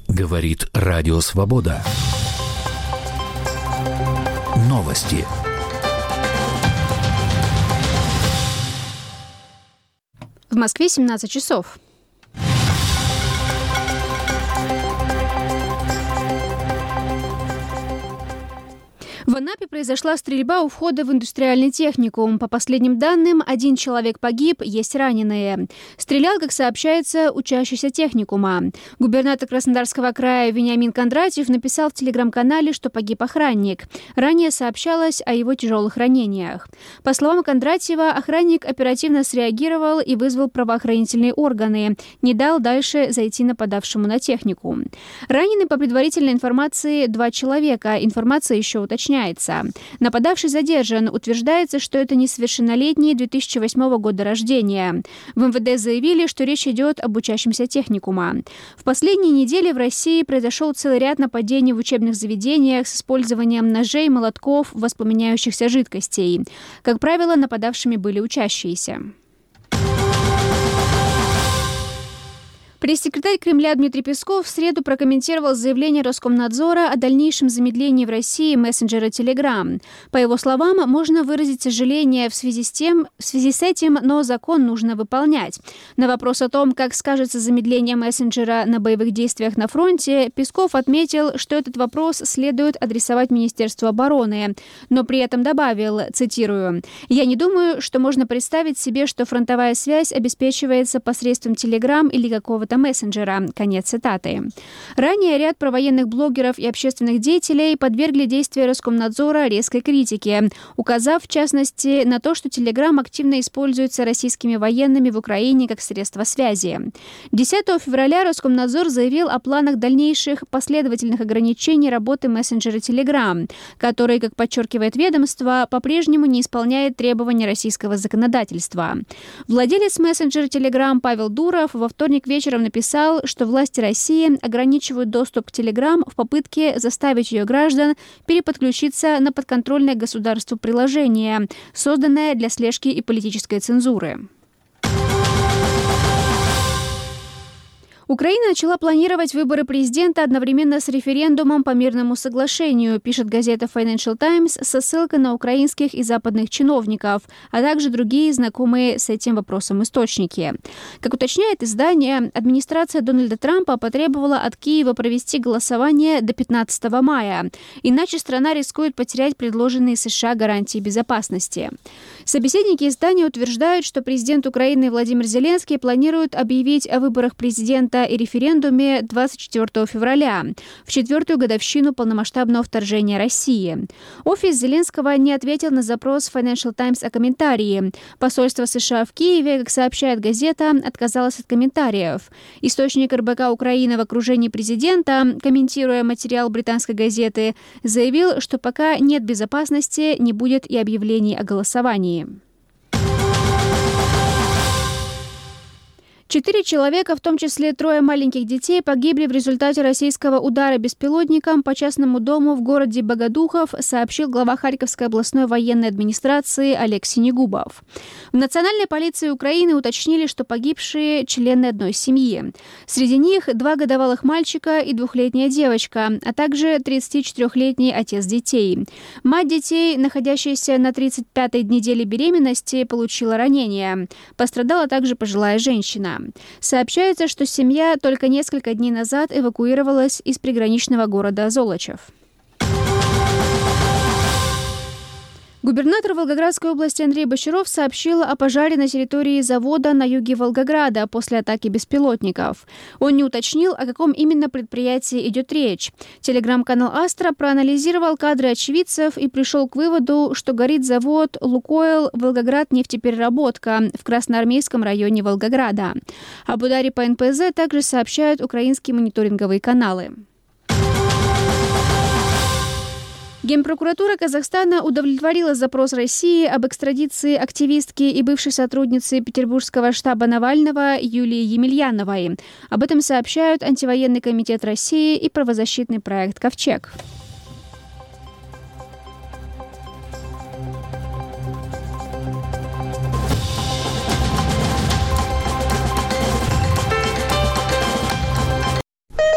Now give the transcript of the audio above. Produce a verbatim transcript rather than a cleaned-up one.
Говорит Радио Свобода. Новости. В Москве семнадцать часов. В Анапе произошла стрельба у входа в индустриальный техникум. По последним данным, один человек погиб, есть раненые. Стрелял, как сообщается, учащийся техникума. Губернатор Краснодарского края Вениамин Кондратьев написал в телеграм-канале, что погиб охранник. Ранее сообщалось о его тяжелых ранениях. По словам Кондратьева, охранник оперативно среагировал и вызвал правоохранительные органы. Не дал дальше зайти нападавшему на технику. Ранены, по предварительной информации, два человека. Информация еще уточняется. Нападавший задержан. Утверждается, что это несовершеннолетний две тысячи восьмого года рождения. В эм вэ дэ заявили, что речь идет об учащемся техникума. В последние недели в России произошел целый ряд нападений в учебных заведениях с использованием ножей, молотков, воспламеняющихся жидкостей. Как правило, нападавшими были учащиеся. Пресс-секретарь Кремля Дмитрий Песков в среду прокомментировал заявление Роскомнадзора о дальнейшем замедлении в России мессенджера Telegram. По его словам, можно выразить сожаление в связи с тем, в связи с этим, но закон нужно выполнять. На вопрос о том, как скажется замедление мессенджера на боевых действиях на фронте, Песков отметил, что этот вопрос следует адресовать Министерству обороны, но при этом добавил, цитирую, «Я не думаю, что можно представить себе, что фронтовая связь обеспечивается посредством Telegram или какого-то мессенджера». Конец цитаты. Ранее ряд провоенных блогеров и общественных деятелей подвергли действия Роскомнадзора резкой критике, указав, в частности, на то, что Telegram активно используется российскими военными в Украине как средство связи. десятого февраля Роскомнадзор заявил о планах дальнейших последовательных ограничений работы мессенджера Telegram, который, как подчеркивает ведомство, по-прежнему не исполняет требования российского законодательства. Владелец мессенджера Telegram Павел Дуров во вторник вечером написал, что власти России ограничивают доступ к Telegram в попытке заставить ее граждан переподключиться на подконтрольное государству приложение, созданное для слежки и политической цензуры. Украина начала планировать выборы президента одновременно с референдумом по мирному соглашению, пишет газета Financial Times со ссылкой на украинских и западных чиновников, а также другие знакомые с этим вопросом источники. Как уточняет издание, администрация Дональда Трампа потребовала от Киева провести голосование до пятнадцатого мая, иначе страна рискует потерять предложенные США гарантии безопасности. Собеседники издания утверждают, что президент Украины Владимир Зеленский планирует объявить о выборах президента и референдуме двадцать четвёртого февраля, в четвертую годовщину полномасштабного вторжения России. Офис Зеленского не ответил на запрос Financial Times о комментарии. Посольство США в Киеве, как сообщает газета, отказалось от комментариев. Источник эр бэ ка Украины в окружении президента, комментируя материал британской газеты, заявил, что пока нет безопасности, не будет и объявлений о голосовании. Четыре человека, в том числе трое маленьких детей, погибли в результате российского удара беспилотником по частному дому в городе Богодухов, сообщил глава Харьковской областной военной администрации Олег Синегубов. В Национальной полиции Украины уточнили, что погибшие – члены одной семьи. Среди них два годовалых мальчика и двухлетняя девочка, а также тридцатичетырёхлетний отец детей. Мать детей, находящаяся на тридцать пятой неделе беременности, получила ранение. Пострадала также пожилая женщина. Сообщается, что семья только несколько дней назад эвакуировалась из приграничного города Золочев. Губернатор Волгоградской области Андрей Бочаров сообщил о пожаре на территории завода на юге Волгограда после атаки беспилотников. Он не уточнил, о каком именно предприятии идет речь. Телеграм-канал «Астра» проанализировал кадры очевидцев и пришел к выводу, что горит завод «Лукойл Волгоград нефтепереработка» в Красноармейском районе Волгограда. Об ударе по эн пэ зэ также сообщают украинские мониторинговые каналы. Генпрокуратура Казахстана удовлетворила запрос России об экстрадиции активистки и бывшей сотрудницы петербургского штаба Навального Юлии Емельяновой. Об этом сообщают Антивоенный комитет России и правозащитный проект «Ковчег».